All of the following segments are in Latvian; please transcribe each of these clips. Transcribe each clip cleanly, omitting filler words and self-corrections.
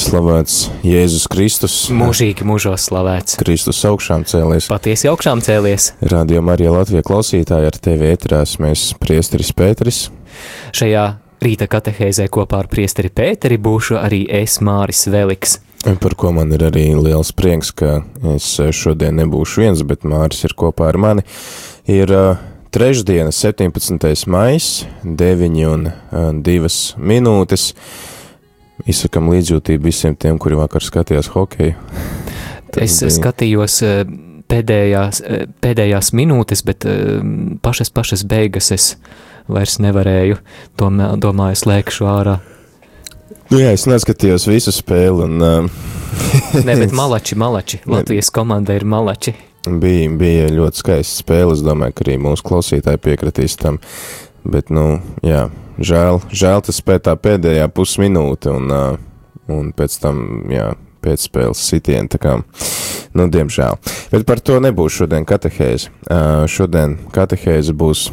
Slavēts Jēzus Kristus. Mūžīgi mūžos slavēts. Kristus augšām cēlies. Patiesi augšām cēlies. Radio Marija Latvija klausītāji, ar tevi ēterās mēs priesteris Pēteris. Šajā rīta katehēzē kopā ar priesteri Pēteri būšu arī es, Māris Veliks. Par ko man ir arī liels prieks, ka es šodien nebūšu viens, bet Māris ir kopā ar mani. Ir trešdiena, 17. maijs, 9:02 minūtes. Izsakam līdzjūtību visiem tiem, kuri vakar skatījās hokeju. Es skatījos pēdējās minūtes, bet pašas beigas es vairs nevarēju. Domāju, slēgšu ārā. Nu jā, es neskatījos visu spēli. Ne, bet malači. Latvijas komanda ir malači. Bija ļoti skaista spēle. Es domāju, ka arī mūsu klausītāji piekritīs tam. Bet, jā, žēl tas tā pēdējā pusminūte un pēc tam, jā, pēcspēles sitieni, tā kā, diemžēl. Bet par to nebūs šodien katehēze. Šodien katehēze būs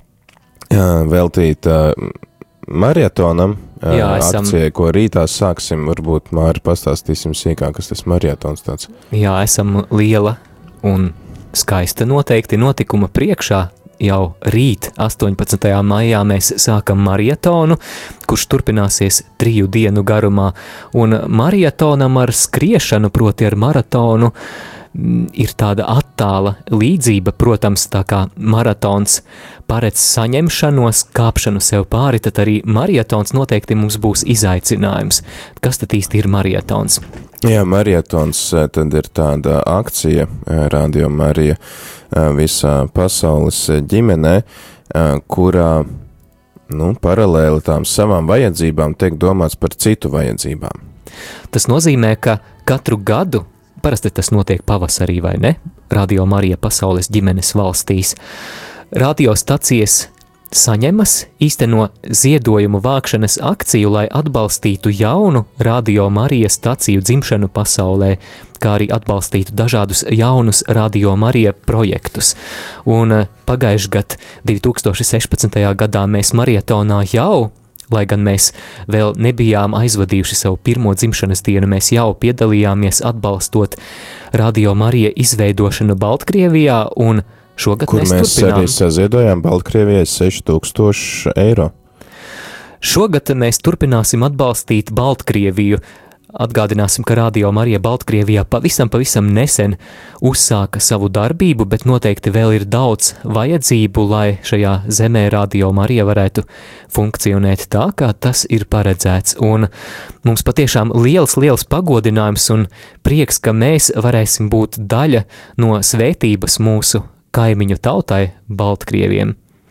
veltīta marietonam, akcijai, ko rītā sāksim. Varbūt, Māri, pastāstīsim sīkāk, kas tas marietons tāds. Jā, esam liela un skaista noteikti notikuma priekšā. Jau rīt, 18. maijā, mēs sākam marietonu, kurš turpināsies 3 dienu garumā, un marietonam ar skriešanu, proti ar maratonu, ir tāda attāla līdzība, protams, tā kā maratons paredz saņemšanos, kāpšanu sev pāri, tad arī marietons noteikti mums būs izaicinājums. Kas tad īsti ir marietons? Jā, marietons tad ir tāda akcija, Radio Marija visā pasaules ģimenē, kurā, paralēli tām savām vajadzībām tiek domāts par citu vajadzībām. Tas nozīmē, ka katru gadu, parasti tas notiek pavasarī, vai ne? Radio Marija pasaules ģimenes valstīs. Radiostacijas saņemas, īsteno ziedojumu vākšanas akciju, lai atbalstītu jaunu Radio Marija staciju dzimšanu pasaulē, kā arī atbalstītu dažādus jaunus Radio Marija projektus. Un pagājuši gadu, 2016. gadā, mēs marietonā jau, lai gan mēs vēl nebijām aizvadījuši savu pirmo dzimšanas dienu, mēs jau piedalījāmies atbalstot Radio Marija izveidošanu Baltkrievijā, un šogad kur mēs arī saziedojām Baltkrievijai 6,000 eiro. Šogad mēs turpināsim atbalstīt Baltkrieviju. Atgādināsim, ka Radio Marija Baltkrievijā pavisam nesen uzsāka savu darbību, bet noteikti vēl ir daudz vajadzību, lai šajā zemē Radio Marija varētu funkcionēt tā, kā tas ir paredzēts. Un mums patiešām liels pagodinājums un prieks, ka mēs varēsim būt daļa no svētības mūsu kaimiņu tautai Baltkrieviem.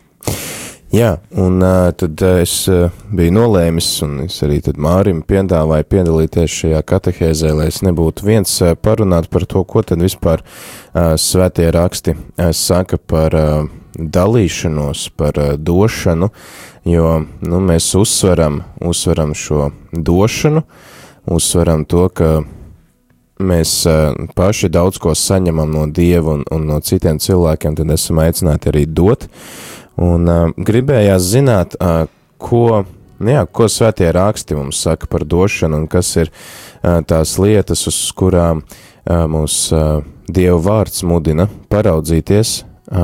Jā, un tad es biju nolēmis, un es arī tad Mārim piedāvāju piedalīties šajā katehēzē, lai es nebūtu viens parunāt par to, ko tad vispār svētie raksti saka par dalīšanos, par došanu, jo, mēs uzsveram šo došanu, uzsveram to, ka mēs paši daudz ko saņemam no Dieva un no citiem cilvēkiem, tad esam aicināti arī dot. Un gribējās zināt, ko svētie raksti mums saka par došanu un kas ir tās lietas, uz kurām mūs Dieva vārds mudina paraudzīties,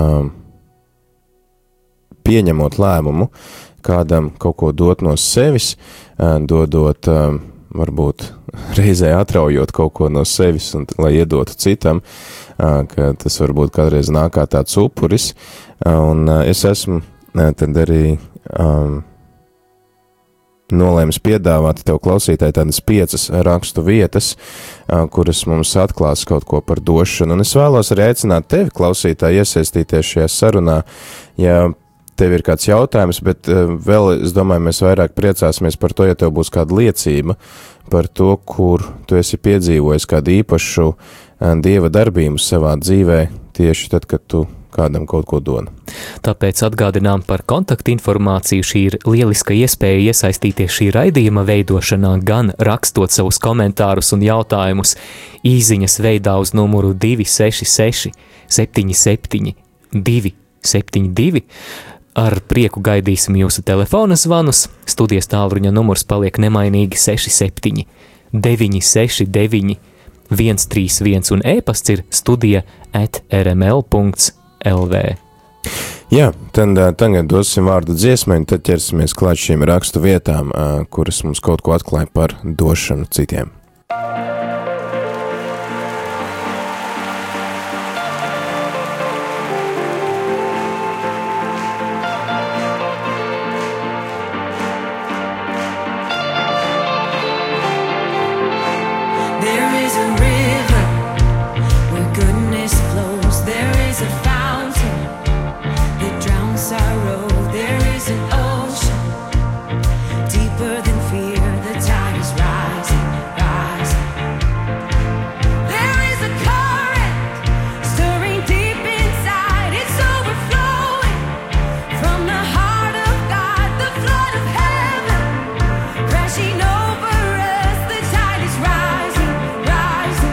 pieņemot lēmumu, kādam kaut ko dot no sevis, dodot varbūt reizē atraujot kaut ko no sevis, un, lai iedotu citam, ka tas varbūt kādreiz nāk kā tāds upuris, un es esmu tad arī nolēmis piedāvāt tev klausītāji tādas 5 rakstu vietas, kuras mums atklās kaut ko par došanu, un es vēlos arī aicināt tevi, klausītāji, iesaistīties šajā sarunā, ja tev ir kāds jautājums, bet vēl, es domāju, mēs vairāk priecāsimies par to, ja tev būs kāda liecība par to, kur tu esi piedzīvojis kādu īpašu Dieva darbību savā dzīvē, tieši tad, kad tu kādam kaut ko dod. Tāpēc atgādinām par kontaktinformāciju. Šī ir lieliska iespēja iesaistīties šī raidījuma veidošanā, gan rakstot savus komentārus un jautājumus īziņas veidā uz numuru 266 77 272. Ar prieku gaidīsim jūsu telefona zvanus. Studijas tālruņa numurs paliek nemainīgi 67 969 131 un e-pasts ir studija@rml.lv. Jā, tad tagad dosim vārdu dziesmai, un tad ķersimies klāt šīm rakstu vietām, kuras mums kaut ko atklāja par došanu citiem. Crashing over us, the tide is rising, rising.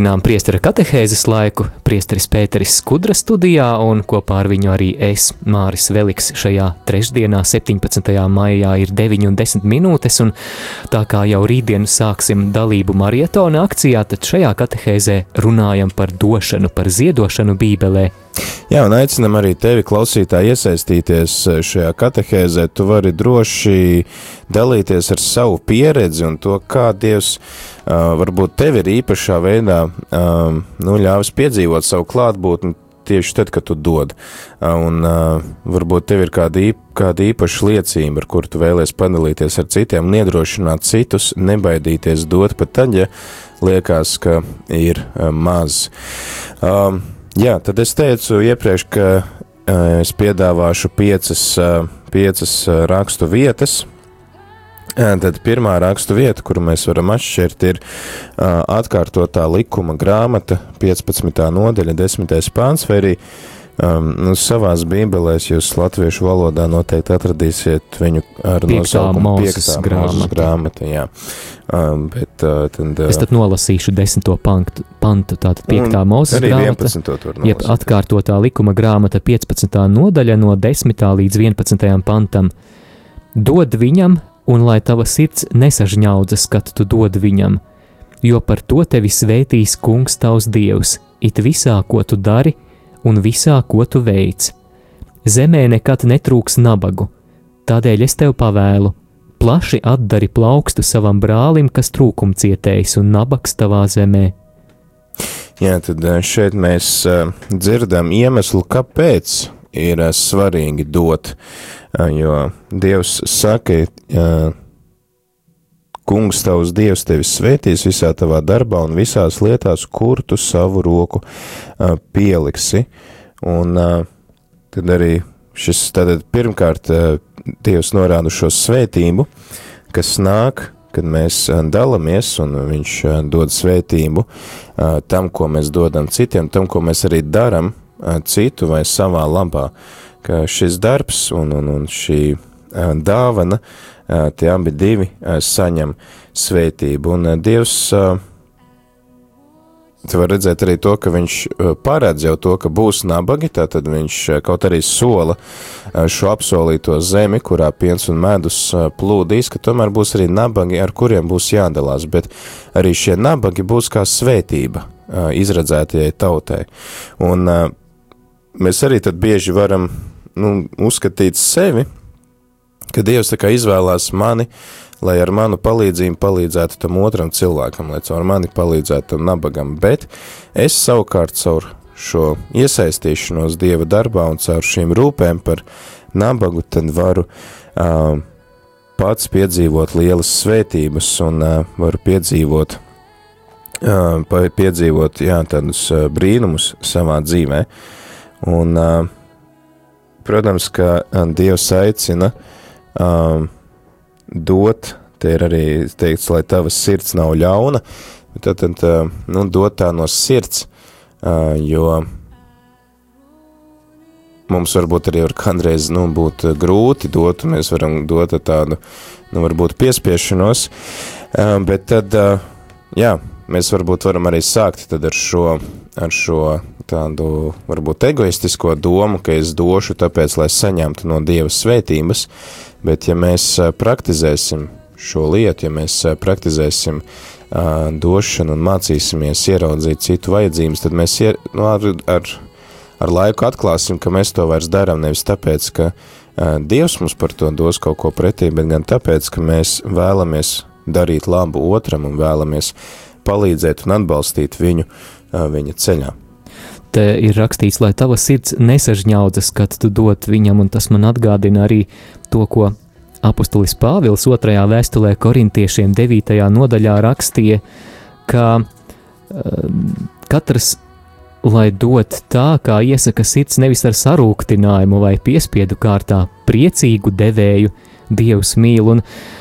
turpinām priestera katehēzes laiku. Priesteris Pēteris Skudra studijā un kopā ar viņu arī es, Māris Veliks, šajā trešdienā, 17. maijā ir 9:10 minūtes, un tā kā jau rītdien sāksim dalību marietona akcijā, tad šajā katehēzē runājam par došanu, par ziedošanu Bībelē. Jā, un aicinam arī tevi, klausītāji, iesaistīties šajā katehēzē. Tu vari droši dalīties ar savu pieredzi un to, kā Dievs varbūt tevi ir īpašā veidā ļāvis piedzīvot savu klātbūtni tieši tad, kad tu dod. Un varbūt tev ir kāda īpaša liecība, ar kuru tu vēlies padalīties ar citiem un iedrošināt citus, nebaidīties dot pat tad, ja liekas, ka ir maz. Jā, tad es teicu iepriekš, ka es piedāvāšu piecas rakstu vietas. Tad pirmā rakstu vieta, kuru mēs varam atšķirt, ir atkārtotā likuma grāmata, 15. nodaļa, 10. pāns, vai arī savās bībelēs jūs latviešu valodā noteikti atradīsiet viņu ar nosaukumu 5. Mūzes grāmata. Jā. Es tad nolasīšu 10. pantu, tātad 5. Mūzes grāmata, jeb atkārtotā likuma grāmata 15. nodaļa no 10. līdz 11. pantam. Dod viņam, un lai tava sirds nesažņaudzas, kad tu dod viņam, jo par to tevi svētīs Kungs tavs Dievs, it visā, ko tu dari, un visā, ko tu veic. Zemē nekad netrūks nabagu, tādēļ es tev pavēlu, plaši atdari plaukstu savam brālim, kas trūkumcietējs un nabaks tavā zemē. Jā, tad šeit mēs dzirdam iemeslu, kāpēc ir svarīgi dot, jo Dievs saka, Kungs tavs Dievs tevi svētīs visā tavā darbā un visās lietās, kur tu savu roku pieliksi. Un tad arī tātad pirmkārt Dievs norāda šo svētību, kas nāk, kad mēs dalamies, un viņš dod svētību tam, ko mēs dodam citiem, tam, ko mēs arī daram citu vai savā labā, ka šis darbs un šī dāvana, tie abi divi saņem svētību. Un Dievs, tu var redzēt arī to, ka viņš paredz jau to, ka būs nabagi, tātad viņš kaut arī sola šo apsolīto zemi, kurā piens un medus plūdīs, ka tomēr būs arī nabagi, ar kuriem būs jādalās, bet arī šie nabagi būs kā svētība izredzētajai tautai. Un mēs arī tad bieži varam uzskatīt sevi, ka Dievs tā kā izvēlās mani, lai ar manu palīdzību palīdzētu tam otram cilvēkam, lai caur mani palīdzētu tam nabagam, bet es savukārt caur šo iesaistīšanos Dieva darbā un caur šīm rūpēm par nabagu, tad varu pats piedzīvot lielas svētības un varu piedzīvot tādus brīnumus savā dzīvē. Un, protams, ka Dievs aicina dot, te ir arī teikts, lai tavas sirds nav ļauna, bet tad dot tā no sirds, jo mums varbūt arī var kādreiz būt grūti dot, mēs varam dot tādu, varbūt piespiešanos, bet tad, jā, mēs varbūt varam arī sākt tad ar šo tādu, varbūt egoistisko domu, ka es došu tāpēc, lai saņemtu no Dieva svētības, bet ja mēs praktizēsim šo lietu, ja mēs praktizēsim došanu un mācīsimies ieraudzīt citu vajadzības, tad mēs ar laiku atklāsim, ka mēs to vairs darām nevis tāpēc, ka Dievs mums par to dos kaut ko pretī, bet gan tāpēc, ka mēs vēlamies darīt labu otram un vēlamies palīdzēt un atbalstīt viņu viņa ceļā. Te ir rakstīts, lai tava sirds nesažņaudzas, kad tu dod viņam, un tas man atgādina arī to, ko apustulis Pāvils 2. vēstulē korintiešiem 9. nodaļā rakstīja, ka katrs, lai dod tā, kā iesaka sirds, nevis ar sarūktinājumu vai piespiedu kārtā, priecīgu devēju Dievs mīl, un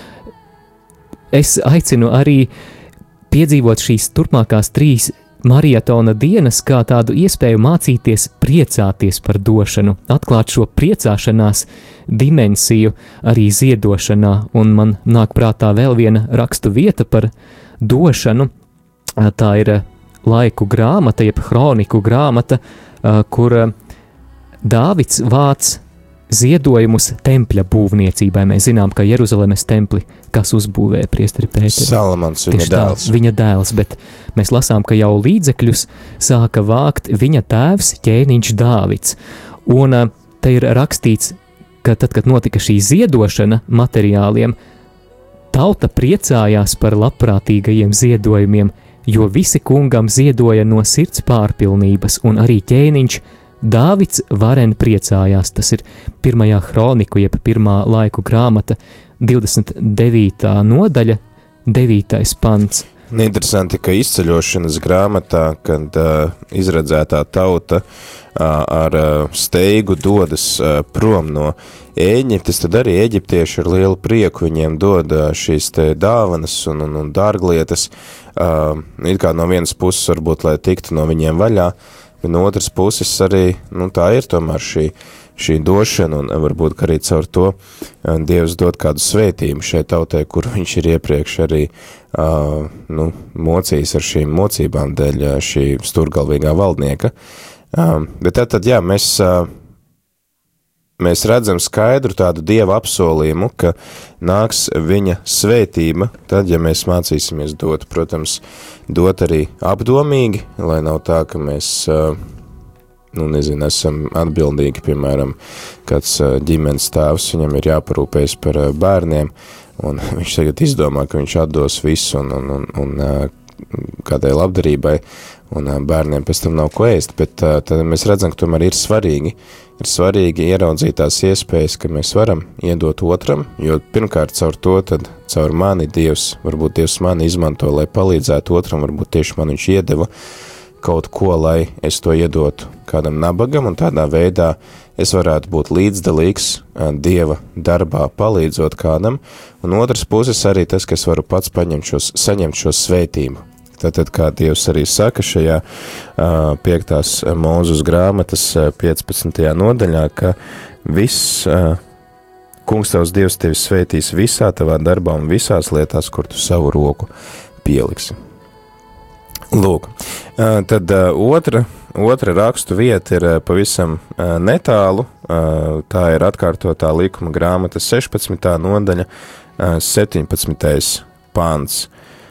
es aicinu arī piedzīvot šīs turpmākās 3 marietona dienas kā tādu iespēju mācīties priecāties par došanu, atklāt šo priecāšanās dimensiju arī ziedošanā, un man nāk prātā vēl viena rakstu vieta par došanu, tā ir laiku grāmata, jeb hroniku grāmata, kur Dāvids vāc ziedojumus tempļa būvniecībai. Mēs zinām, ka Jeruzalemes templi, kas uzbūvēja priesteri Pēteri? Salamans, viņa dēls. Viņa dēls, bet mēs lasām, ka jau līdzekļus sāka vākt viņa tēvs ķēniņš Dāvids. Un te ir rakstīts, ka tad, kad notika šī ziedošana materiāliem, tauta priecājās par labprātīgajiem ziedojumiem, jo visi kungam ziedoja no sirds pārpilnības, un arī ķēniņš Dāvids varen priecājās. Tas ir 1. hroniku, jeb 1. laiku grāmata, 29. nodaļa, 9. pants. Interesanti, ka izceļošanas grāmatā, kad izredzētā tauta ar steigu dodas prom no Ēģiptes, tad arī eģiptieši ar lielu prieku viņiem dod šīs te dāvanas un dārglietas, it kā no vienas puses varbūt, lai tiktu no viņiem vaļā, bet no otras puses arī, tā ir tomēr šī došana, un varbūt arī caur to Dievs dod kādu svētību šai tautai, kur viņš ir iepriekš arī mocījis ar šīm mocībām dēļ šī sturgalvīgā valdnieka. Bet tad, jā, mēs redzam skaidru tādu Dieva apsolījumu, ka nāks viņa svētība, tad, ja mēs mācīsimies dot, protams, dot arī apdomīgi, lai nav tā, ka mēs, esam atbildīgi, piemēram, kāds ģimenes tēvs, viņam ir jāparūpējas par bērniem, un viņš tagad izdomā, ka viņš atdos visu un kādai labdarībai, un bērniem pēc tam nav ko ēst, bet tad mēs redzam, ka tomēr ir svarīgi ieraudzīt tās iespējas, ka mēs varam iedot otram, jo pirmkārt caur to, tad caur mani varbūt Dievs mani izmanto, lai palīdzētu otram, varbūt tieši man viņš iedeva kaut ko, lai es to iedotu kādam nabagam, un tādā veidā es varētu būt līdzdalīgs Dieva darbā, palīdzot kādam, un otras puses arī tas, ka es varu pats saņemt šo svētību. Tātad, kā Dievs arī saka šajā 5. Mūzes grāmatas 15. nodaļā, ka viss kungs tavs Dievs tevi svētīs visā tavā darbā un visās lietās, kur tu savu roku pieliksi. Lūk, tad otra rakstu vieta ir pavisam netālu, tā ir atkārtotā likuma grāmata 16. nodaļa, 17. pants.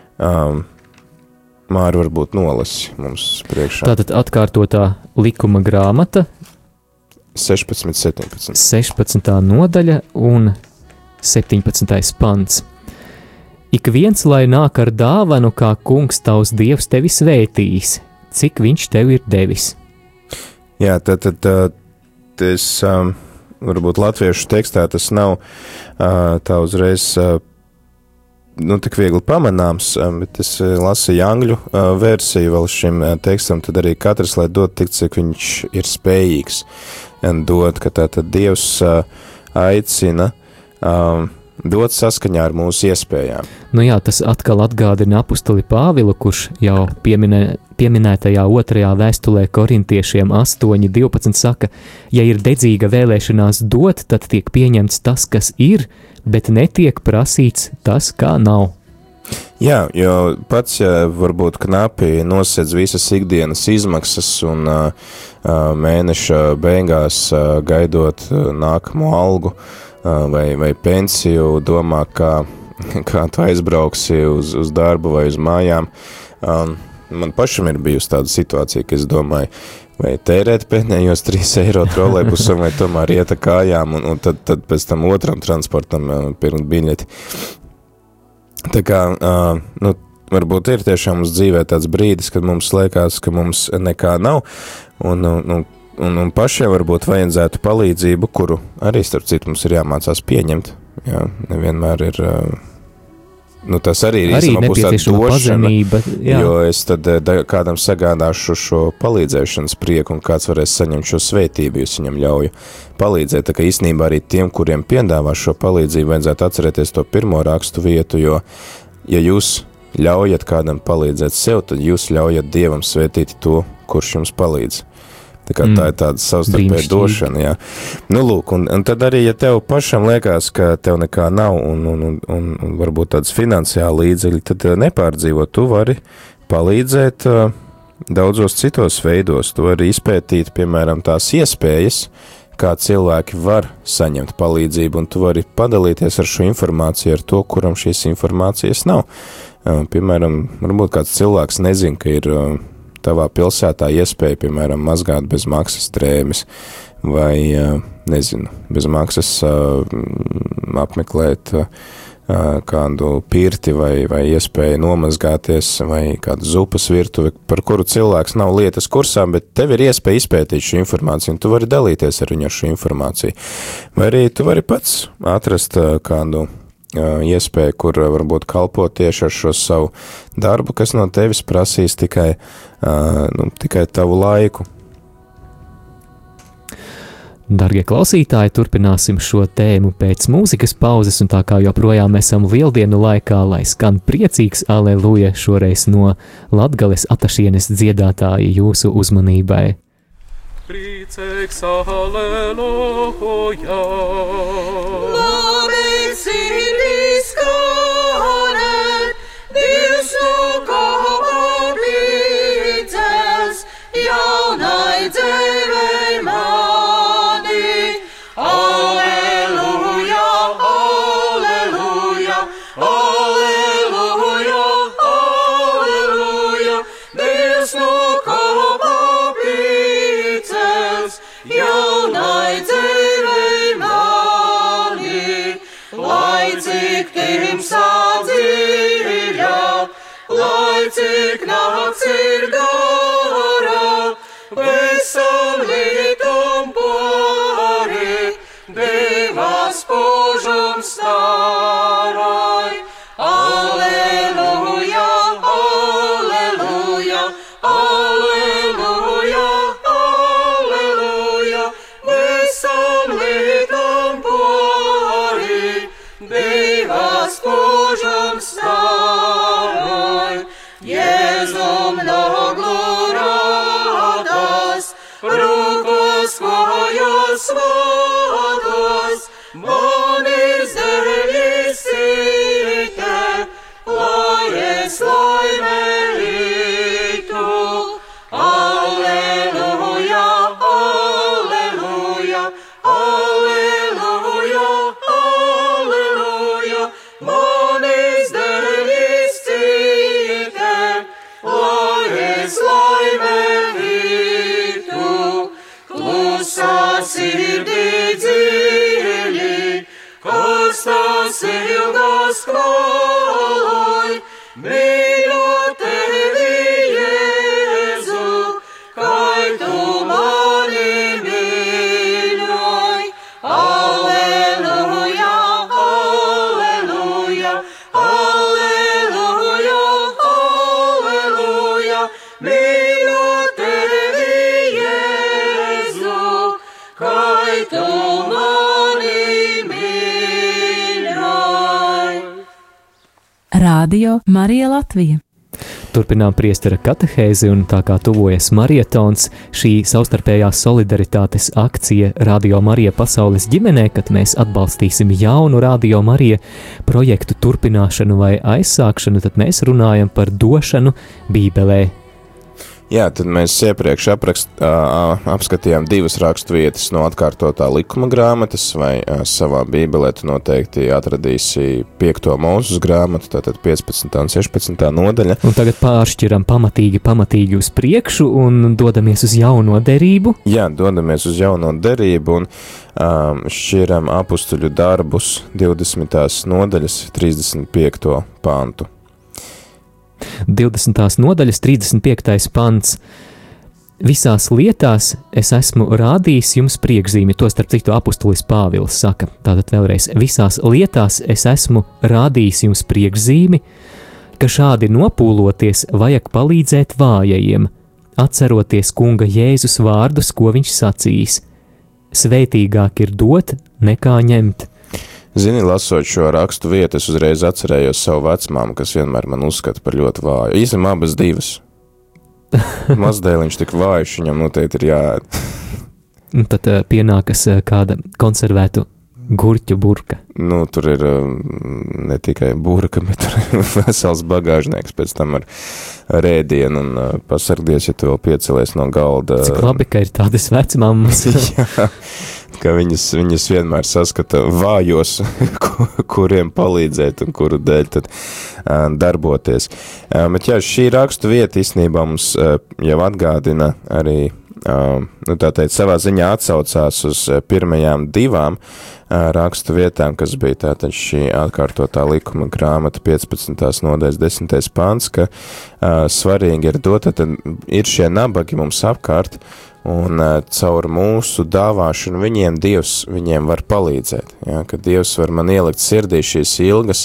Māri varbūt nolasi mums priekšā. Tātad atkārtotā likuma grāmata 16. nodaļa un 17. pants. Ik viens, lai nāk ar dāvanu, kā kungs tavs Dievs tevi svētīs, cik viņš tev ir devis. Jā, tad es, varbūt latviešu tekstā tas nav tā uzreiz tik viegli pamanāms, bet es lasīju angļu versiju vēl šim tekstam, tad arī katrs, lai dod tik, cik viņš ir spējīgs dot, ka tātad Dievs aicina dot saskaņā ar mūsu iespējām. Jā, tas atkal atgādina apustuli Pāvilu, kurš jau pieminētajā 2. vēstulē korintiešiem 8:12 saka, ja ir dedzīga vēlēšanās dot, tad tiek pieņemts tas, kas ir, bet netiek prasīts tas, kā nav. Jā, jo pats, ja varbūt knapi nosedz visas ikdienas izmaksas un mēneša beigās gaidot nākamo algu vai pensiju, domā, kā tu aizbrauksi uz darbu vai uz mājām. Man pašam ir bijusi tāda situācija, ka es domāju, vai tērēt pēdējos 3 eiro trolejbusam, vai tomēr iet ar kājām, un tad pēc tam otram transportam pirkt biļeti. Tā kā, varbūt ir tiešām mums dzīvē tāds brīdis, kad mums liekas, ka mums nekā nav, un pašiem varbūt vajadzētu palīdzību, kuru arī starp citu mums ir jāmācās pieņemt. Jā, nevienmēr ir... tas arī ir nepieciešama pazemība, jo es tad kādam sagādāšu šo palīdzēšanas prieku, un kāds varēs saņemt šo svētību, jūs viņam ļauju palīdzēt. Tā kā īstenībā arī tiem, kuriem piedāvā šo palīdzību, vajadzētu atcerēties to pirmo rakstu vietu, jo, ja jūs ļaujat kādam palīdzēt sev, tad jūs ļaujat Dievam svētīt to, kurš jums palīdz. Tā kā tā ir tāda savstarpēja došana, jā. Lūk, un tad arī, ja tev pašam liekas, ka tev nekā nav un varbūt tāds finansiāli līdzekļi, tad nepārdzīvot, tu vari palīdzēt daudzos citos veidos. Tu vari izpētīt, piemēram, tās iespējas, kā cilvēki var saņemt palīdzību, un tu vari padalīties ar šo informāciju ar to, kuram šīs informācijas nav. Piemēram, varbūt kāds cilvēks nezin, ka ir tavā pilsētā iespēja, piemēram, mazgāt bez maksas drēmes, vai, nezinu, bez maksas apmeklēt kādu pirti vai iespēju nomazgāties vai kādu zupas virtuvi, par kuru cilvēks nav lietas kursā, bet tev ir iespēja izpētīt šo informāciju, un tu vari dalīties ar viņu ar šo informāciju. Vai arī tu vari pats atrast kādu iespēju, kur varbūt kalpot tieši ar šo savu darbu, kas no tevis prasīs tikai tavu laiku. Dargie klausītāji, turpināsim šo tēmu pēc mūzikas pauzes, un tā kā joprojām esam lieldienu laikā, lai skan priecīgs aleluja šoreiz no Latgales Atašienes dziedātāja jūsu uzmanībai. Priecīgs aleluja, labi sirdīs skanēt, Dievs nu kā priecēs, jaunai dzīvei mani. Aleluja, aleluja, aleluja, aleluja, Dievs nu kā priecēs, jaunai dzīvei mani. Lai cik timsā dziļā, lai cik nakts ir gara, visam lītum pāri, Dievas spožums starai. Aleluja, aleluja, aleluja, aleluja, visam lītum pāri, Dievas spožums starai. Jēzum noglurātas, rūkos kājas vados, man ir zeļis sīte, lai es laimelītu. Aleluja, aleluja, aleluja, aleluja, man ir zeļis sīte, lai es laimelītu. Klusā sirdī dziļi, kas tās ilgas klāj, mīļo tevi, Jēzu, kai tu mani mīļoj. Aleluja, aleluja, aleluja, aleluja, mīļo tevi, Jēzu, kai tu mani mīļoj. Radio Marija Latvija. Turpinām priestera katehēzi, un tā kā tuvojas marietons, šī savstarpējās solidaritātes akcija Radio Marija pasaules ģimenē, kad mēs atbalstīsim jaunu Radio Marija projektu turpināšanu vai aizsākšanu, tad mēs runājam par došanu Bībelē. Jā, tad mēs iepriekš apskatījām divas raksturvietas no atkārtotā likuma grāmatas, vai savā bībelē tu noteikti atradīsi 5. Mūzes grāmatu, tātad 15. un 16. nodaļa. Un tagad pāršķiram pamatīgi uz priekšu un dodamies uz jauno derību. Jā, dodamies uz jauno derību un šķiram apustuļu darbus 20. nodaļas 35. pantu. 20. nodaļas 35. pants. Visās lietās es esmu rādījis jums priekšzīmi, to starp citu apustulis Pāvils saka. Tātad vēlreiz, visās lietās es esmu rādījis jums priekšzīmi, ka šādi nopūloties vajag palīdzēt vājajiem, atceroties kunga Jēzus vārdus, ko viņš sacījis. Svētīgāk ir dot nekā ņemt. Zini, lasot šo rakstu vietu, es uzreiz atcerējos savu vecmāmu, kas vienmēr man uzskata par ļoti vāju. Īstenībā abas divas. Mazdēliņš tik vājš, viņam noteikti ir jāēd. Tad pienākas kāda konservētu Gurķu burka. Nu, tur ir ne tikai burka, bet tur ir vesels bagāžnieks pēc tam ar rēdienu un pasargdies, ja tu vēl piecelies no galda. Cik labi, ka ir tādas vecmammas. Jā, ka viņas vienmēr saskata vājos, kuriem palīdzēt un kuru dēļ tad darboties. Bet jā, šī rakstu vieta īstenībā mums jau atgādina arī, nu tā teikt, savā ziņā atsaucās uz pirmajām divām rakstu vietām, kas bija tātad šī atkārtotā likuma grāmata 15. nodaļas 10. pants, ka svarīgi ir dot, tad ir šie nabagi mums apkārt, un caur mūsu dāvāšanu Dievs viņiem var palīdzēt, ja, ka Dievs var man ielikt sirdī šīs ilgas,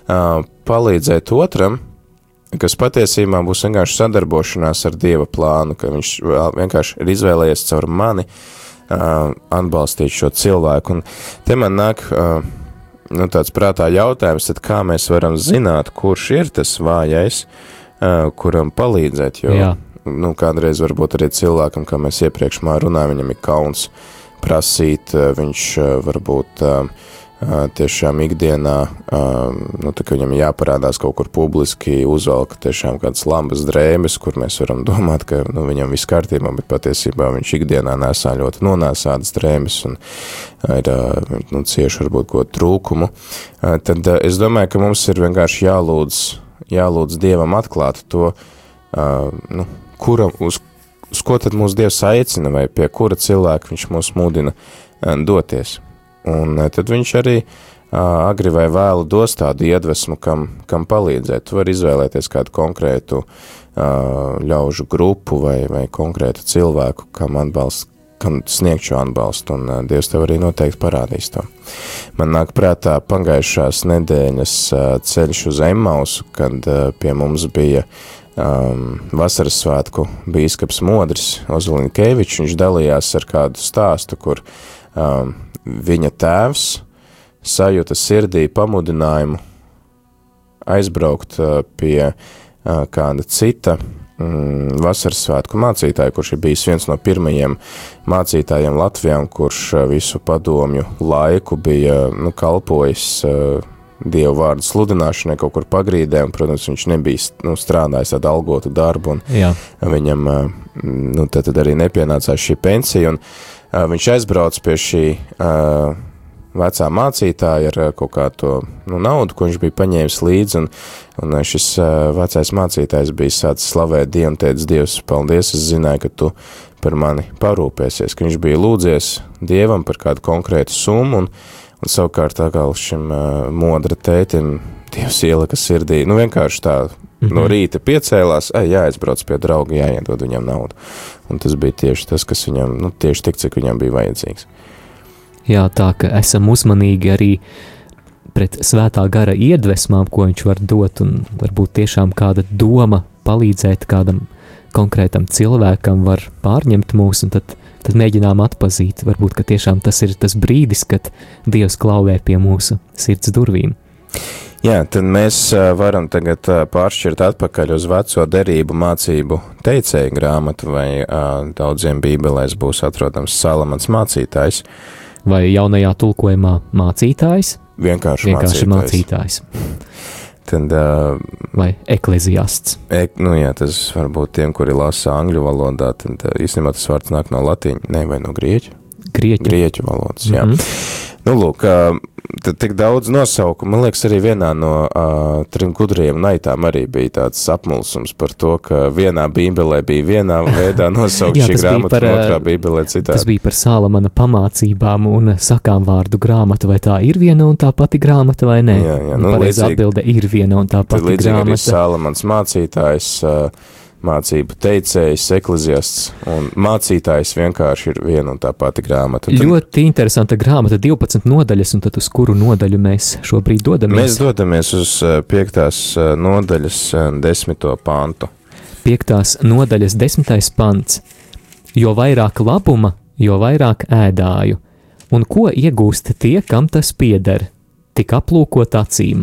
palīdzēt otram, kas patiesībā būs vienkārši sadarbošanās ar Dieva plānu, ka viņš vienkārši ir izvēlējies caur mani atbalstīt šo cilvēku. Un te man nāk nu, tāds prātā jautājums, tad kā mēs varam zināt, kurš ir tas vājais, kuram palīdzēt, jo nu, kādreiz varbūt arī cilvēkam, kā mēs iepriekš runājam, viņam ir kauns prasīt, viņš varbūt tiešām ikdienā, nu, tā kā viņam jāparādās kaut kur publiski, uzvelk tiešām kādas lambas drēbes, kur mēs varam domāt, ka nu, viņam viss kārtībā, bet patiesībā viņš ikdienā nesā ļoti nonēsādas drēbes un ir nu, cieši varbūt ko trūkumu. Tad es domāju, ka mums ir vienkārši jālūdz Dievam atklāt to, nu, uz ko tad mūs Dievs aicina vai pie kura cilvēka viņš mūs mudina doties. Un tad viņš arī agri vai vēlu dos tādu iedvesmu, kam palīdzēt. Tu vari izvēlēties kādu konkrētu ļaužu grupu vai konkrētu cilvēku, kam sniegt šo atbalstu, un Dievs tev arī noteikti parādīs to. Man nāk prātā pagājušās nedēļas ceļš uz Emmausu, kad pie mums bija vasaras svētku bīskaps Modris Ozuliņkevičs. Viņš dalījās ar kādu stāstu, kur viņa tēvs sajūta sirdī pamudinājumu aizbraukt pie kāda cita vasaras svētku mācītāja, kurš ir bijis viens no pirmajiem mācītājiem Latvijā, kurš visu padomju laiku bija nu, kalpojis Dievu vārdu sludināšanai kaut kur pagrīdē, un, protams, viņš nebija nu, strādājis tādu algotu darbu, un viņam nu, tad arī nepienācās šī pensija, un viņš aizbrauc pie šī vecā mācītāja ar kaut kādu nu, naudu, ko viņš bija paņēmis līdzi, un šis vecais mācītājs bija sācis slavēt Dievu un teica, Dievs, paldies, es zināju, ka tu par mani parūpēsies, ka viņš bija lūdzies Dievam par kādu konkrētu summu, un savukārt tā kā šim modra tētim Dievs ielika sirdī, nu vienkārši tā no rīta piecēlās, jāaizbrauc pie drauga, jāiedod viņam naudu. Un tas bija tieši tas, kas viņam, nu tieši tik, cik viņam bija vajadzīgs. Jā, tā, ka esam uzmanīgi arī pret svētā gara iedvesmām, ko viņš var dot, un varbūt tiešām kāda doma palīdzēt kādam konkrētam cilvēkam var pārņemt mūs, un tad mēģinām atpazīt. Varbūt, ka tiešām tas ir tas brīdis, kad Dievs klauvē pie mūsu sirds durvīm. Jā, tad mēs varam tagad pāršķirt atpakaļ uz veco derību mācību teicēju grāmatu, vai daudziem bībelēs būs atrodams Salamans mācītājs. Vai jaunajā tulkojumā mācītājs? Vienkārši mācītājs. Tad, vai ekleziasts. Nu jā, tas varbūt tiem, kuri lasa angļu valodā, tad īstenībā tas vārds nāk no latīņu, ne, vai no grieķu? Grieķu valodas, jā. Nu, lūk, tad tik daudz nosaukumu. Man liekas, arī vienā no trim gudrajiem naitām arī bija tāds apmulsums par to, ka vienā bībelē bija vienā veidā nosaukt šī grāmata, un otrā bībelē citādi. Tas bija par Salamana pamācībām un sakām vārdu grāmatu, vai tā ir viena un tā pati grāmata, vai nē? Jā, nu, pareiza atbilde ir viena un tā pati grāmata. Līdzīgi arī Salamans mācītājs, mācību teicējs, ekleziasts un mācītājs vienkārši ir viena un tā pati grāmata. Ļoti interesanta grāmata, 12 nodaļas, un tad uz kuru nodaļu mēs šobrīd dodamies? Mēs dodamies uz 5. nodaļas 10. pantu. 5. nodaļas 10. pants. Jo vairāk labuma, jo vairāk ēdāju, un ko iegūst tie, kam tas pieder, tik aplūkot acīm.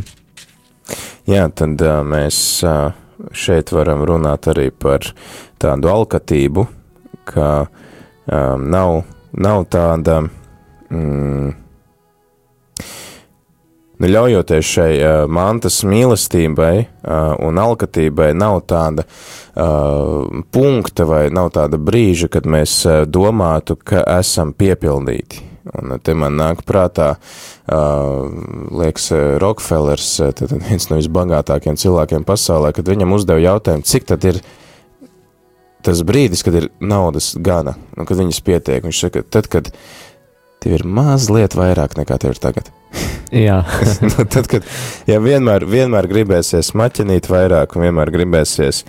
Jā, tad mēs šeit varam runāt arī par tādu alkatību, ka nav tāda ļaujoties šai mantas mīlestībai un alkatībai, nav tāda punkta vai nav tāda brīža, kad mēs domātu, ka esam piepildīti. Un te man nāk prātā, liekas, Rokefellers, tad viens no visbagātākiem cilvēkiem pasaulē, kad viņam uzdeva jautājumu, cik tad ir tas brīdis, kad ir naudas gana, un kad viņas pietiek. Viņš saka, tad, kad tev ir mazliet vairāk nekā tev ir tagad. Jā. Tad, kad vienmēr gribēsies maķinīt vairāk un vienmēr gribēsies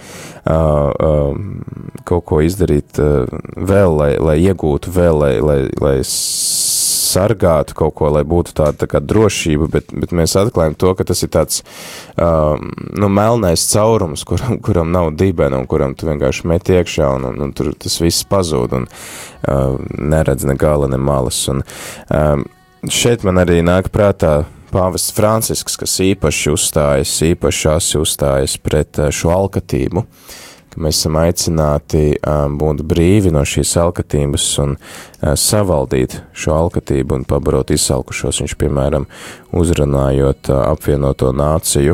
kaut ko izdarīt vēl, lai iegūtu vēl, lai sargātu kaut ko, lai būtu tāda tā kā drošība, bet mēs atklājam to, ka tas ir tāds melnais caurums, kuram nav dibena un kuram tu vienkārši met iekšā un tur tas viss pazūd un neredz ne gala, ne malas. Un šeit man arī nāk prātā pāvests Francisks, kas īpaši uzstājas pret šo alkatību, ka mēs esam aicināti būt brīvi no šīs alkatības un savaldīt šo alkatību un pabarot izsalkušos. Viņš, piemēram, uzrunājot apvienoto nāciju,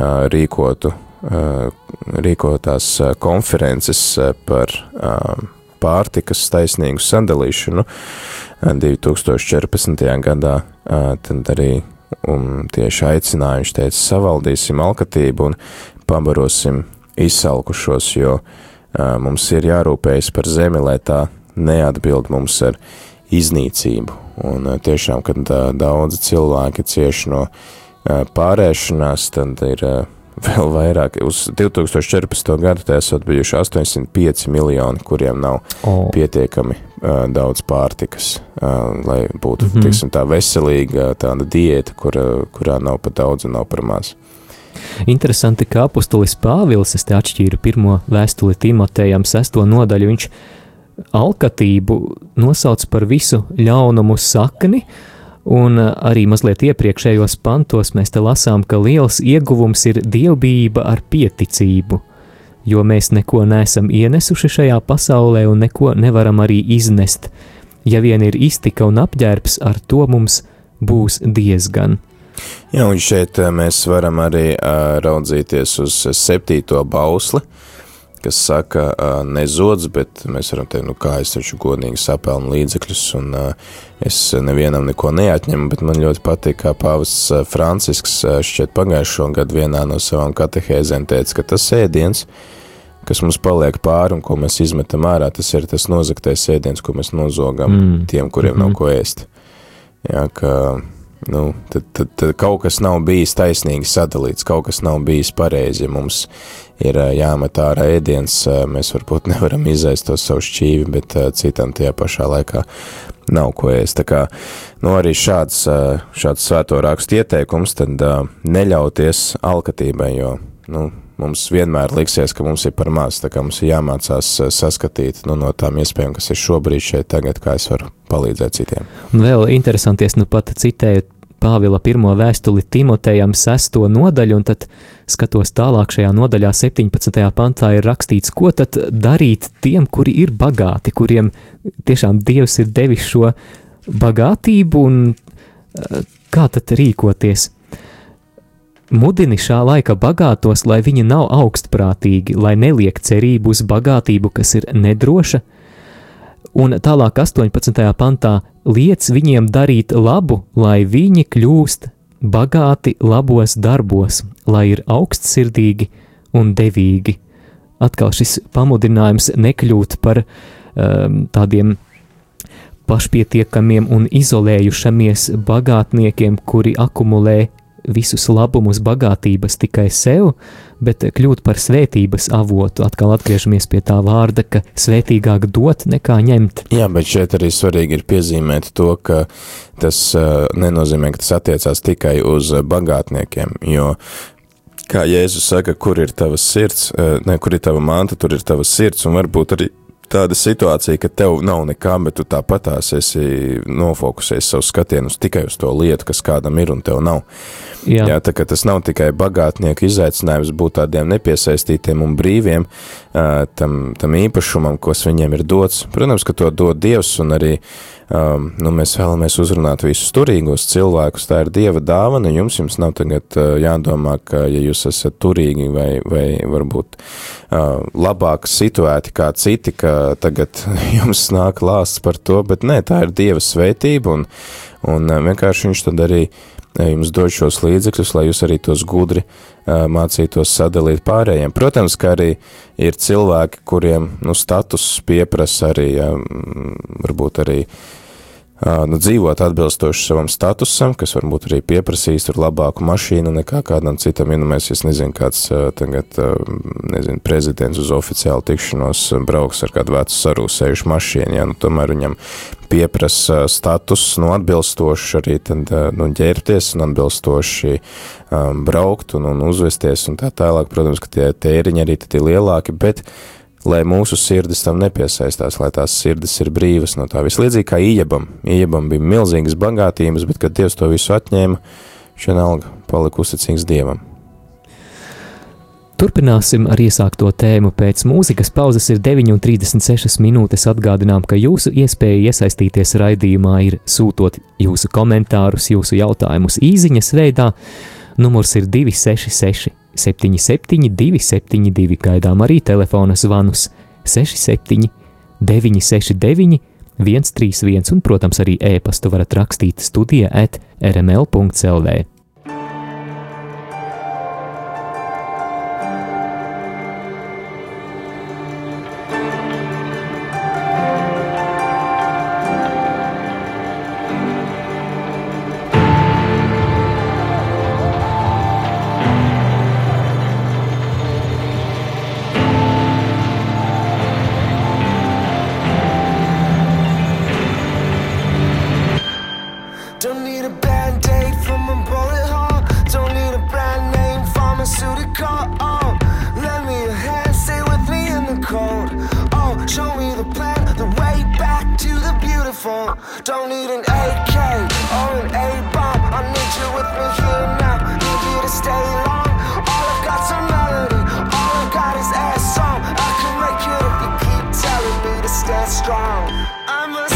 rīkotās konferences par pārtikas taisnīgu sadalīšanu 2014. gadā, tad arī tieši aicināja, viņš teica, savaldīsim alkatību un pabarosim izsalkušos, jo mums ir jārūpējas par zemi, lai tā neatbild mums ar iznīcību. Un tiešām, kad daudzi cilvēki cieši no pārēšanās, tad ir vēl vairāk. Uz 2014. gadu tā esot bijuši 805 miljoni, kuriem nav pietiekami daudz pārtikas, lai būtu, teiksim, tā veselīga tāda diēta, kurā nav par daudz un nav par maz. Interesanti, ka apustulis Pāvils, es te atšķīru pirmo vēstuli Timotejam 6. nodaļu, viņš alkatību nosauc par visu ļaunumu sakni, un arī mazliet iepriekšējos pantos mēs te lasām, ka liels ieguvums ir dievbijība ar pieticību, jo mēs neko neesam ienesuši šajā pasaulē un neko nevaram arī iznest. Ja vien ir iztika un apģērbs, ar to mums būs diezgan. Jā, un šeit mēs varam arī raudzīties uz 7. bausli, kas saka nezodz, bet mēs varam teikt, kā es taču godīgi sapelnu līdzekļus, un es nevienam neko neatņemu, bet man ļoti patīk, kā pāvests Francisks šķiet pagājušo gadu vienā no savām katehēzēm teica, ka tas ēdiens, kas mums paliek pāri un ko mēs izmetam ārā, tas ir tas nozagtais ēdiens, ko mēs nozogam tiem, kuriem nav ko ēst. Jā, ka tad kaut kas nav bijis taisnīgi sadalīts, kaut kas nav bijis pareizi, ja mums ir jāmet ārā ēdiens, mēs varbūt nevaram izaist to savu šķīvi, bet citam tajā pašā laikā nav ko ēst. Tā kā, arī šāds svēto rakstu ieteikums, tad neļauties alkatībai, jo, mums vienmēr liksies, ka mums ir par maz, tā kā mums ir jāmācās saskatīt, no tām iespējām, kas ir šobrīd šeit tagad, kā es varu palīdzēt citiem. Un vēl interesanties, pat citēju Pāvila pirmo vēstuli Timotejam 6. nodaļu, un tad skatos tālāk šajā nodaļā 17. pantā ir rakstīts, ko tad darīt tiem, kuri ir bagāti, kuriem tiešām Dievs ir devis šo bagātību, un kā tad rīkoties? Mudini šā laika bagātos, lai viņi nav augstprātīgi, lai neliek cerību uz bagātību, kas ir nedroša, un tālāk 18. pantā liec viņiem darīt labu, lai viņi kļūst bagāti labos darbos, lai ir augstsirdīgi un devīgi. Atkal šis pamudinājums nekļūt par tādiem pašpietiekamiem un izolējušamies bagātniekiem, kuri akumulē visus labumus bagātības tikai sev, bet kļūt par svētības avotu. Atkal atgriežamies pie tā vārda, ka svētīgāk dot nekā ņemt. Jā, bet šeit arī svarīgi ir piezīmēt to, ka tas nenozīmē, ka tas attiecās tikai uz bagātniekiem, jo, kā Jēzus saka, kur ir tava sirds, kur ir tava manta, tur ir tava sirds, un varbūt arī tāda situācija, ka tev nav nekā, bet tu tāpatās esi nofokusējis savu skatienu tikai uz to lietu, kas kādam ir un tev nav. Jā, tā kā tas nav tikai bagātnieku izaicinājums būt tādiem nepiesaistītiem un brīviem tam īpašumam, kas viņiem ir dots. Protams, ka to dod Dievs un arī mēs vēlamies uzrunāt visus turīgos cilvēkus, tā ir Dieva dāvana, jums nav tagad jādomā, ka ja jūs esat turīgi vai varbūt labāk situēti kā citi, ka tagad jums nāk lāsts par to, bet nē, tā ir Dieva svētība un vienkārši viņš tad arī jums dod šos līdzekļus, lai jūs arī tos gudri mācītos sadalīt pārējiem. Protams, ka arī ir cilvēki, kuriem status pieprasa arī, varbūt arī dzīvot atbilstoši savam statusam, kas varbūt arī pieprasīs tur labāku mašīnu nekā kādam citam, es nezinu, kāds tagad, prezidents uz oficiālu tikšanos brauks ar kādu vecu sarūsējušu mašīnu, tomēr viņam pieprasa status, atbilstoši arī tad, ģērbties un atbilstoši braukt un uzvesties un tā tālāk. Protams, ka tie tēriņi arī tad ir lielāki, bet lai mūsu sirdis tam nepiesaistās, lai tās sirdis ir brīvas no tā. Vislīdzīgi kā Ijabam. Ijabam bija milzīgas bagātības, bet, kad Dievs to visu atņēma, viņš vienalga palika uzticīgs Dievam. Turpināsim ar iesākto tēmu. Pēc mūzikas pauzes ir 9:36 minūtes. Atgādinām, ka jūsu iespēja iesaistīties raidījumā ir sūtot jūsu komentārus, jūsu jautājumus īziņas veidā. Numurs ir 266 77 272. Gaidām arī telefona zvanus 67 969 131 un, protams, arī e-pastu varat rakstīt studija@rml.lv. Don't need an AK or an A-bomb. I need you with me here now. Need you to stay long. All I've got's a melody. All I've got is ass song. I can make it if you keep telling me to stand strong. I'm a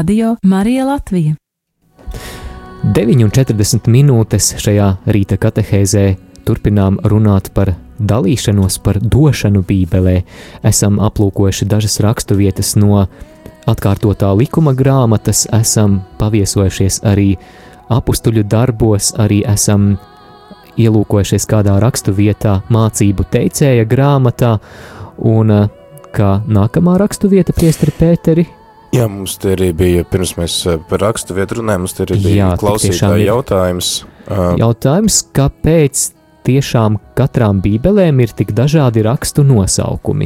Radio Marija Latvija. 9:40 minūtes šajā rīta katehēzē turpinām runāt par dalīšanos, par došanu Bībelē. Esam aplūkojuši dažas raksturvietas no atkārtotā likuma grāmatas, esam paviesojušies arī apustuļu darbos, arī esam ielūkojušies kādā raksturvietā mācību teicēja grāmatā, un kā nākamā raksturvieta, priesteri Pēteri? Jā, mums te arī bija, pirms mēs par raksturvietu runājam, mums te arī bija klausītāja jautājums. Jautājums, kāpēc tiešām katrām bībelēm ir tik dažādi rakstu nosaukumi?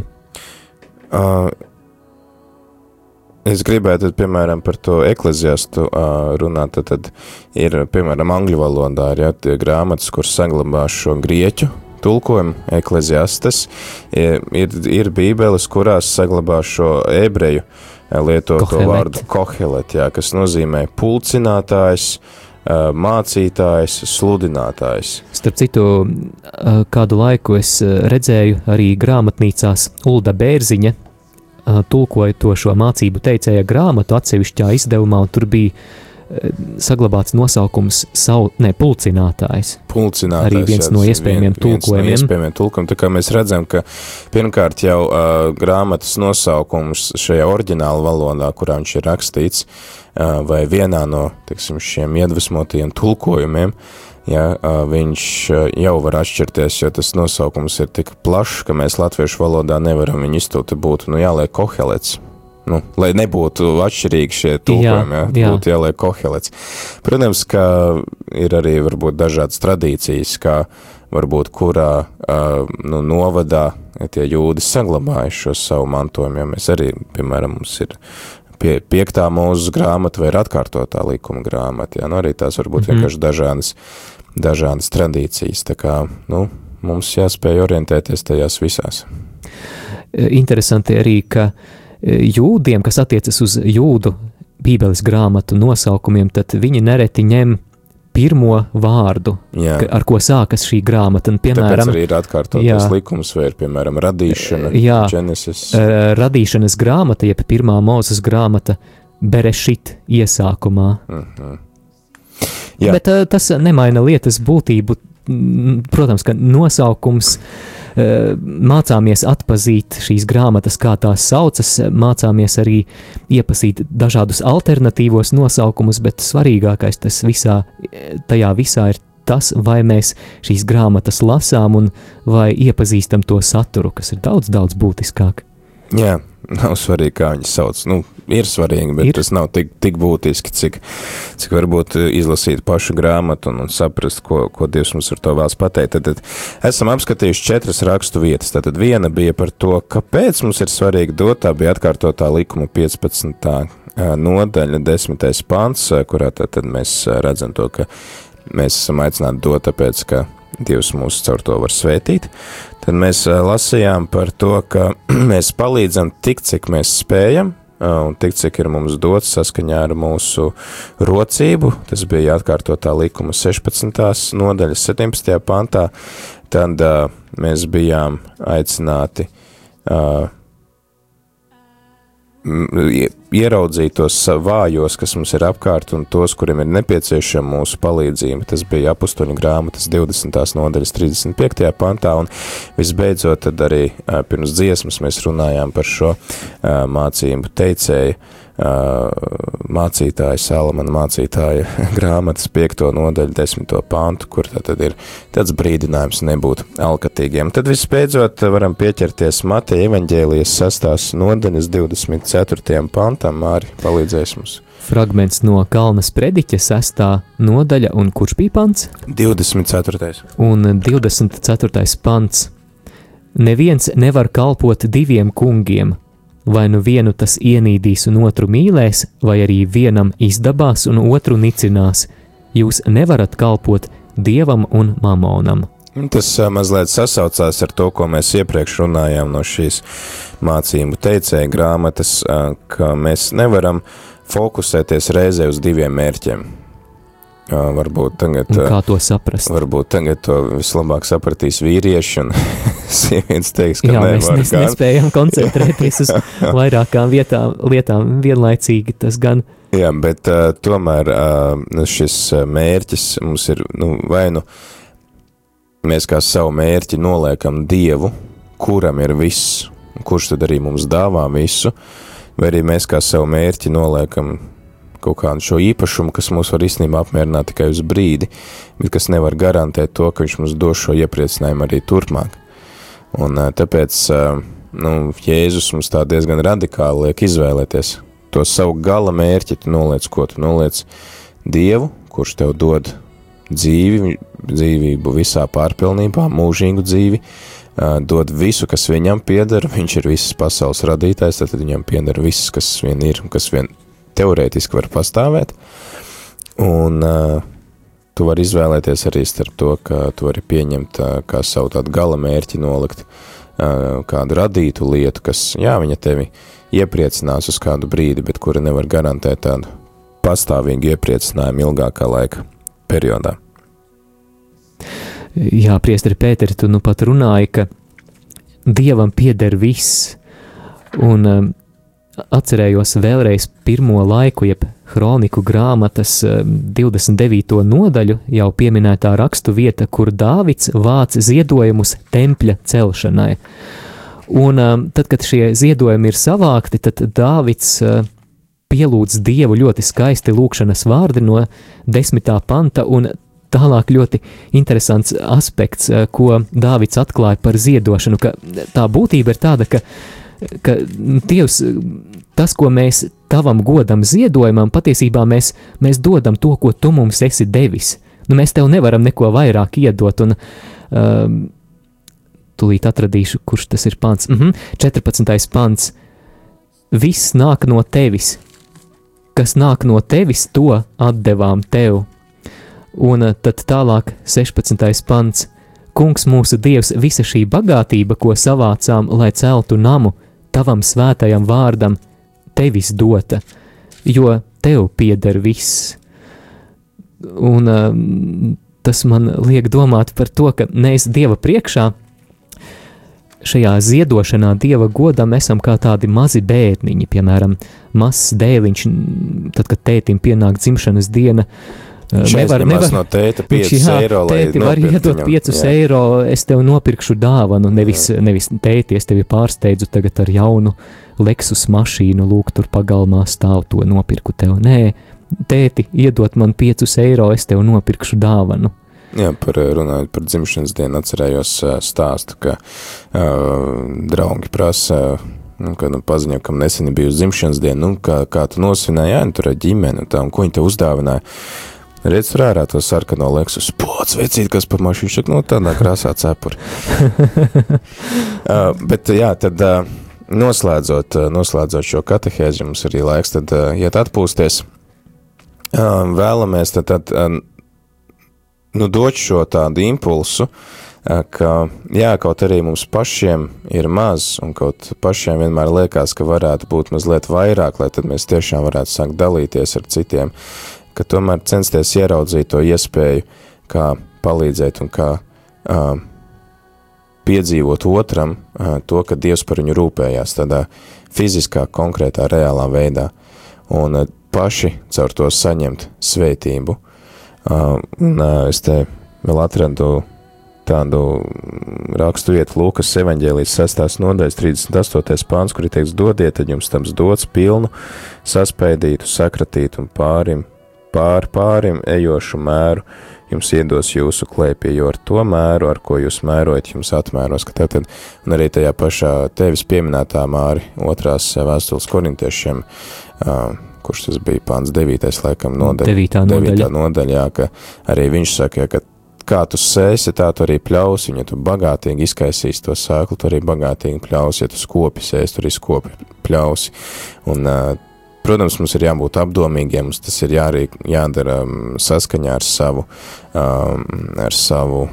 Es gribētu, piemēram, par to ekleziastu runāt, tad ir, piemēram, angļu valodā, tie grāmatas, kur saglabā šo grieķu tulkojumu, ekleziastes, ir bībeles, kurās saglabā šo ebreju lietoto vārdu kohelet, kas nozīmē pulcinātājs, mācītājs, sludinātājs. Starp citu, kādu laiku es redzēju arī grāmatnīcās Ulda Bērziņa tulkoja to šo mācību teicēja grāmatu atsevišķā izdevumā, un tur bija saglabāts nosaukums pulcinātājs. Pulcinātājs, arī viens no iespējamiem tulkojumiem. Tā kā mēs redzam, ka pirmkārt jau grāmatas nosaukums šajā oriģināla valodā, kurā viņš ir rakstīts, vai vienā no, teiksim, šiem iedvesmotajiem tulkojumiem, viņš jau var atšķirties, jo tas nosaukums ir tik plašs, ka mēs latviešu valodā nevaram viņu iztulkt, būtu, jāliek kohelets. Lai nebūtu atšķirīgi šie tulkojumi, būtu jāliek kohelets. Protams, ka ir arī varbūt dažādas tradīcijas, kā varbūt kurā novadā tie jūdi saglabāja šo savu mantojumu, mēs arī, piemēram, mums ir 5. mūzes grāmata vai ir atkārtotā likuma grāmata, arī tās varbūt vienkārši dažādas tradīcijas, tā kā, mums jāspēj orientēties tajās visās. Interesanti arī, ka jūdiem, kas attiecas uz jūdu bībeles grāmatu nosaukumiem, tad viņi nereti ņem pirmo vārdu, ar ko sākas šī grāmata. Un, piemēram, tāpēc arī ir atkārtotas likums, vai ir, piemēram, radīšana, Genesis. Radīšanas grāmata, jeb 1. Mūzes grāmata, Berešit iesākumā. Bet tas nemaina lietas būtību. Protams, ka nosaukums, mācāmies atpazīt šīs grāmatas, kā tās saucas, mācāmies arī iepazīt dažādus alternatīvos nosaukumus, bet svarīgākais tajā visā ir tas, vai mēs šīs grāmatas lasām un vai iepazīstam to saturu, kas ir daudz, daudz būtiskāk. Jā, nav svarīgi, kā viņi sauc. Ir svarīgi, bet tas nav tik būtiski, cik varbūt izlasīt pašu grāmatu un saprast, ko Dievs mums ar to vēlas pateikt. Tad esam apskatījuši 4 rakstu vietas. Tad viena bija par to, kāpēc mums ir svarīgi dot, tā bija atkārtotā likuma 15. nodaļa, 10. pants, kurā tad mēs redzam to, ka mēs esam aicināti dot, tāpēc, ka Dievs mūs caur to var svētīt. Tad mēs lasījām par to, ka mēs palīdzam tik, cik mēs spējam, un tik, cik ir mums dots saskaņā ar mūsu rocību. Tas bija atkārtotā likuma 16. nodaļas 17. pantā. Tad mēs bijām aicināti ieraudzīt tos vājos, kas mums ir apkārt, un tos, kuriem ir nepieciešama mūsu palīdzība. Tas bija apustuļu grāmatas 20. nodaļas 35. pantā, un visbeidzot tad arī pirms dziesmas mēs runājām par šo mācību teicēju, mācītāja, Salamana mācītāja grāmatas 5. nodaļu 10. pantu, kur tad ir tāds brīdinājums nebūt alkatīgiem. Tad visbeidzot varam pieķerties Mateja evaņģēlijas 6. nodaļas 24. pantam. Māri, palīdzēs mums. Fragments no Kalnas prediķa 6. nodaļa, un kurš bija pants? 24. Un 24. pants. Neviens nevar kalpot 2 kungiem, vai nu vienu tas ienīdīs un otru mīlēs, vai arī vienam izdabās un otru nicinās. Jūs nevarat kalpot Dievam un mamonam. Tas mazliet sasaucās ar to, ko mēs iepriekš runājām no šīs mācību teicēja grāmatas, ka mēs nevaram fokusēties reizē uz 2 mērķiem. Varbūt tagad, kā to saprast? Varbūt tagad to vislabāk sapratīs vīrieši un sievietes teiks, ka nevar. Jā, mēs nespējam koncentrēties uz vairākām lietām vienlaicīgi, tas gan. Jā, bet tomēr šis mērķis mums ir, vai mēs kā savu mērķi noliekam Dievu, kuram ir viss, kurš tad arī mums dāvā visu, vai arī mēs kā savu mērķi noliekam kaut kādu šo īpašumu, kas mūs var īstenībā apmierināt tikai uz brīdi, bet kas nevar garantēt to, ka viņš mums dos šo iepriecinājumu arī turpmāk. Un tāpēc, Jēzus mums tā diezgan radikāli liek izvēlēties to savu gala mērķi, tu noliec, ko tu noliec Dievu, kurš tev dod dzīvību visā pārpilnībā, mūžīgu dzīvi, dod visu, kas viņam pieder, viņš ir visas pasaules radītājs, tad viņam pieder viss, kas vien ir, kas vien teorētiski var pastāvēt, un tu vari izvēlēties arī starp to, ka tu vari pieņemt kā savu tādu gala mērķi nolikt kādu radītu lietu, kas, viņa tevi iepriecinās uz kādu brīdi, bet kura nevar garantēt tādu pastāvīgu iepriecinājumu ilgākā laika periodā. Jā, priesteri Pēteri, tu pat runāji, ka Dievam pieder viss, un atcerējos vēlreiz pirmo laiku, jeb Hroniku grāmatas 29. nodaļu, jau pieminētā rakstu vieta, kur Dāvids vāc ziedojumus tempļa celšanai. Un tad, kad šie ziedojumi ir savākti, tad Dāvids pielūdz Dievu ļoti skaisti lūkšanas vārdi no 10. panta, un tālāk ļoti interesants aspekts, ko Dāvids atklāja par ziedošanu, ka tā būtība ir tāda, ka Dievs, tas, ko mēs tavam godam ziedojumam, patiesībā mēs dodam to, ko tu mums esi devis. Mēs tev nevaram neko vairāk iedot, un tūlīt atradīšu, kurš tas ir pants. 14. pants. Viss nāk no tevis. Kas nāk no tevis, to atdevām tev. Un tad tālāk 16. pants. Kungs mūsu Dievs, visa šī bagātība, ko savācām, lai celtu namu, tavam svētajam vārdam, tevis dota, jo tev pieder viss. Un tas man liek domāt par to, ka mēs Dieva priekšā šajā ziedošanā Dieva godam esam kā tādi mazi bērniņi, piemēram, mazs dēliņš, tad, kad tētim pienāk dzimšanas diena, nevar no tēta 5 eiro, tēti var iedot 5 eiro, es tev nopirkšu dāvanu, nevis tēti, es tevi pārsteidzu tagad ar jaunu Lexus mašīnu, lūk, tur pagalmā stāv, to nopirku tev. Nē, tēti, iedot man 5 eiro, es tev nopirkšu dāvanu. Jā, runājot par dzimšanas dienu, atcerējos stāstu, ka draugi prasa, kad paziņo, kam nesen bija uz dzimšanas dienu, kā tu nosvinēji, tur ar ģimeni, un ko viņi te uzdāvināja. Redz tur ārā to sarkano Lexus, pots vecīt, kas par mašīnu, šak, tādā krāsā cepuri. Bet jā, tad noslēdzot šo katehēzi, mums arī laiks tad iet atpūsties. Vēlamies tad dot šo tādu impulsu, ka jā, kaut arī mums pašiem ir maz, un kaut pašiem vienmēr liekas, ka varētu būt mazliet vairāk, lai tad mēs tiešām varētu sākt dalīties ar citiem, ka tomēr censties ieraudzīt to iespēju, kā palīdzēt un kā piedzīvot otram to, ka Dievs par viņu rūpējās tādā fiziskā, konkrētā, reālā veidā, un paši caur to saņemt svētību. Es te vēl atradu tādu rakstu vietu Lūkas evaņģēlijas 6. nodaļas 38. pāns, kur ir teiks, dodiet, tad jums tams dots pilnu, saspēdītu, sakratītu un pārim ejošu mēru jums iedos jūsu klēpī, jo ar to mēru, ar ko jūs mērojat, jums atmēros, ka tātad, un arī tajā pašā tevis pieminētā Māri 2. vēstules korintiešiem, kurš tas bija pāns 9. laikam nodaļa, 9. nodaļa, jā, ka arī viņš saka, ka kā tu sēsi, tā tu arī pļausi, un ja tu bagātīgi izkaisīsi to sēklu, tu arī bagātīgi pļausi, ja tu skopi sēsi, tu arī skopi pļausi, un protams, mums ir jābūt apdomīgiem, mums tas ir jādara saskaņā ar savu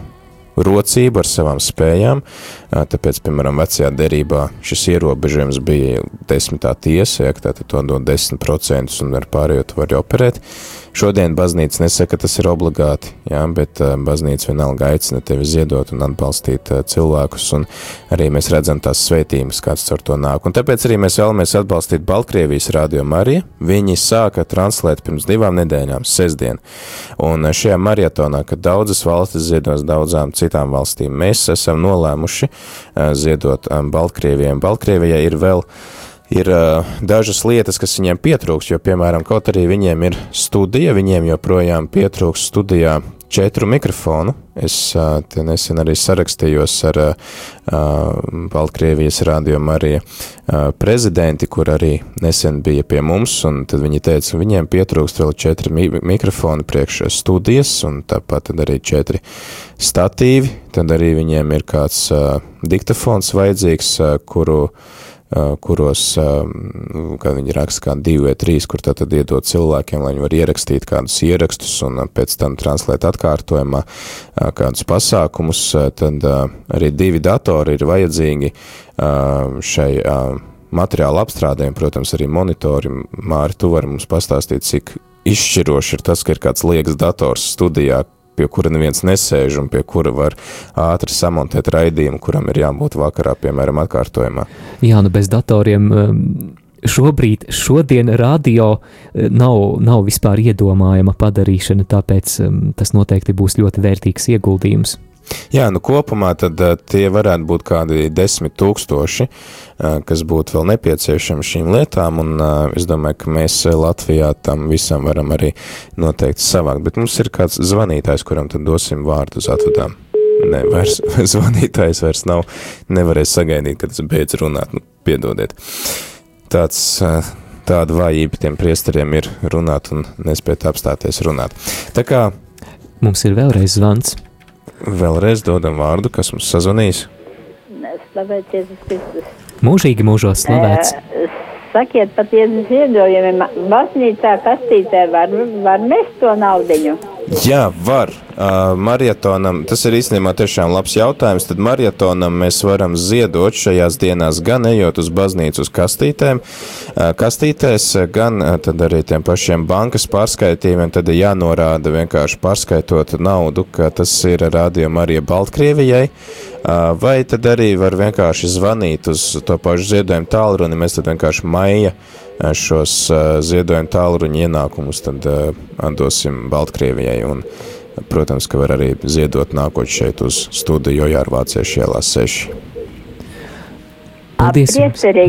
rocību, ar savām spējām, tāpēc, piemēram, vecajā derībā šis ierobežojums bija 10. tiesa, ja, tātad to dod 10% un ar pārējo tu vari operēt. Šodien baznīca nesaka, ka tas ir obligāti, jā, bet baznīca vienalga aicina tevi ziedot un atbalstīt cilvēkus, un arī mēs redzam tās svētības, kāds caur to nāk. Un tāpēc arī mēs vēlamies atbalstīt Baltkrievijas Radio Marija. Viņi sāka translēt pirms 2 nedēļām, sestdien. Un šajā marietonā, kad daudzas valstis ziedos daudzām citām valstīm, mēs esam nolēmuši ziedot Baltkrievijai. Baltkrievijai ir dažas lietas, kas viņiem pietrūks, jo, piemēram, kaut arī viņiem ir studija, viņiem joprojām pietrūks studijā 4 mikrofonu. Es te nesen arī sarakstījos ar Baltkrievijas Radio Marija prezidenti, kur arī nesen bija pie mums, un tad viņi teica, viņiem pietrūkst vēl 4 mikrofoni priekš studijas, un tāpat tad arī 4 statīvi, tad arī viņiem ir kāds diktafons vajadzīgs, kuros, kad viņi raksta kā 2 vai 3, kur tad iedot cilvēkiem, lai viņi var ierakstīt kādus ierakstus un pēc tam translēt atkārtojumā kādus pasākumus, tad arī 2 datori ir vajadzīgi šai materiāla apstrādēm, protams, arī monitori. Māri, tu vari mums pastāstīt, cik izšķiroši ir tas, ka ir kāds liekas dators studijā, pie kura neviens nesēž un pie kura var ātri samontēt raidījumu, kuram ir jābūt vakarā, piemēram, atkārtojumā. Jā, bez datoriem šodien radio nav vispār iedomājama padarīšana, tāpēc tas noteikti būs ļoti vērtīgs ieguldījums. Jā, kopumā tad tie varētu būt kādi 10 000, kas būtu vēl nepieciešami šīm lietām, un es domāju, ka mēs Latvijā tam visam varam arī noteikti savākt. Bet mums ir kāds zvanītājs, kuram tad dosim vārdu uz atvadām. Nē, zvanītājs vairs nav, nevarēs sagaidīt, kad es beidz runāt, piedodiet. Tāda vājība tiem priesteriem ir runāt un nespēt apstāties runāt. Tā kā mums ir vēlreiz zvans. Vēlreiz dodam vārdu, kas mums sazvanīs. Slavēts Jēzus Kristus. Mūžīgi mūžos slavēts. Sakiet, pat Jēzus ziedojumiem baznīcā kastītē var mest to naudiņu? Jā, var. Marietonam, tas ir īstenībā tiešām labs jautājums, tad marietonam mēs varam ziedot šajās dienās gan ejot uz baznīcu uz kastītēs, gan tad arī tiem pašiem bankas pārskaitījumiem, tad ir jānorāda vienkārši pārskaitot naudu, ka tas ir Radio Marija Baltkrievijai, vai tad arī var vienkārši zvanīt uz to pašu ziedojumu tālruni, mēs tad vienkārši maija šos ziedojumu tālruņu ienākumus tad atdosim Baltkrievijai un, protams, ka var arī ziedot nākot šeit uz studiju Jārvāciešu ielā 6. Paldies jums. Priesteri,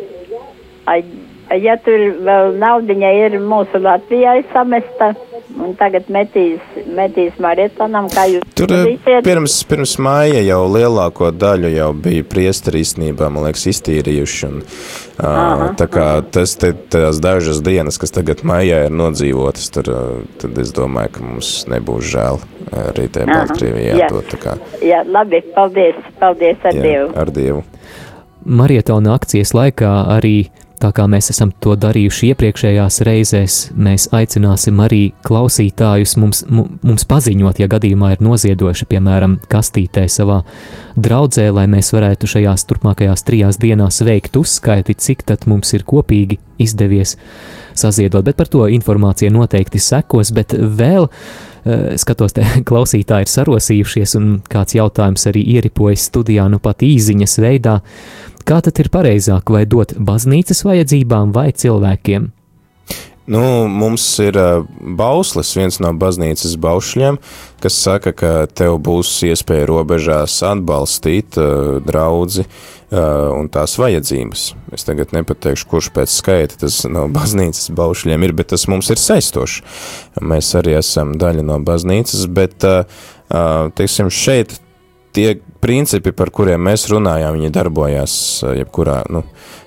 ja tur vēl naudiņa ir mūsu Latvijai samesta, un tagad metīs marietonam, kā jūs tur pirms māja jau lielāko daļu jau bija priesteri īstenībā, man liekas, iztīrījuši, un tā kā tās dažas dienas, kas tagad mājā ir nodzīvotas, tad es domāju, ka mums nebūs žēl arī te Baltkrievijā jādot. Jā, labi, paldies ar Dievu. Ar Dievu. Marietona akcijas laikā arī, tā kā mēs esam to darījuši iepriekšējās reizēs, mēs aicināsim arī klausītājus mums paziņot, ja gadījumā ir noziedojuši, piemēram, kastītē savā draudzē, lai mēs varētu šajās turpmākajās 3 dienās veikt uzskaiti, cik tad mums ir kopīgi izdevies saziedot. Bet par to informācija noteikti sekos, bet vēl skatos, te klausītāji ir sarosījušies un kāds jautājums arī ieripojas studijā, pat īziņas veidā. Kā tad ir pareizāk, vai dot baznīcas vajadzībām vai cilvēkiem? Mums ir bauslis, viens no baznīcas baušļiem, kas saka, ka tev būs iespēja robežās atbalstīt draudzi un tās vajadzības. Es tagad nepateikšu, kurš pēc skaita tas no baznīcas baušļiem ir, bet tas mums ir saistoši. Mēs arī esam daļa no baznīcas, bet, teiksim, šeit tie principi, par kuriem mēs runājām, viņi darbojās jebkurā,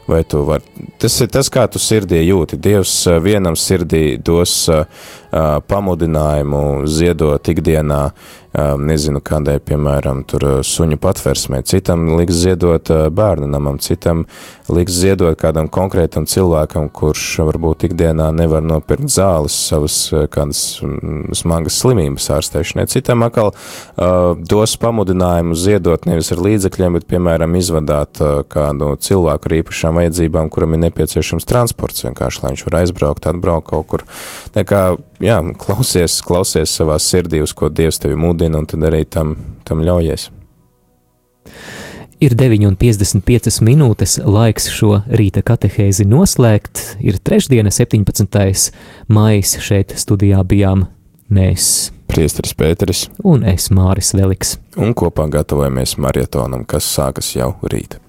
vai tu vari. Tas ir tas, kā tu sirdī jūti. Dievs vienam sirdī dos pamudinājumu ziedot ikdienā, nezinu, kādai, piemēram, tur suņu patversmē, citam liks ziedot bērnu namam, citam liks ziedot kādam konkrētam cilvēkam, kurš varbūt ikdienā nevar nopirkt zāles savas kādas smagas slimības ārstēšanai. Citam atkal dos pamudinājumu ziedot nevis ar līdzekļiem, bet, piemēram, izvadāt kādu cilvēku ar īpašām vajadzībām, kuram ir nepieciešams transports, vienkārši, lai viņš var aizbraukt, atbraukt kaut kur. Jā, klausies savā sirdī, uz ko Dievs tevi mudina, un tad arī tam ļaujies. Ir 9:55 minūtes, laiks šo rīta katehēzi noslēgt. Ir trešdiena, 17. maijs, šeit studijā bijām mēs. Priesteris Pēteris. Un es, Māris Veliks. Un kopā gatavojamies marietonam, kas sākas jau rīt.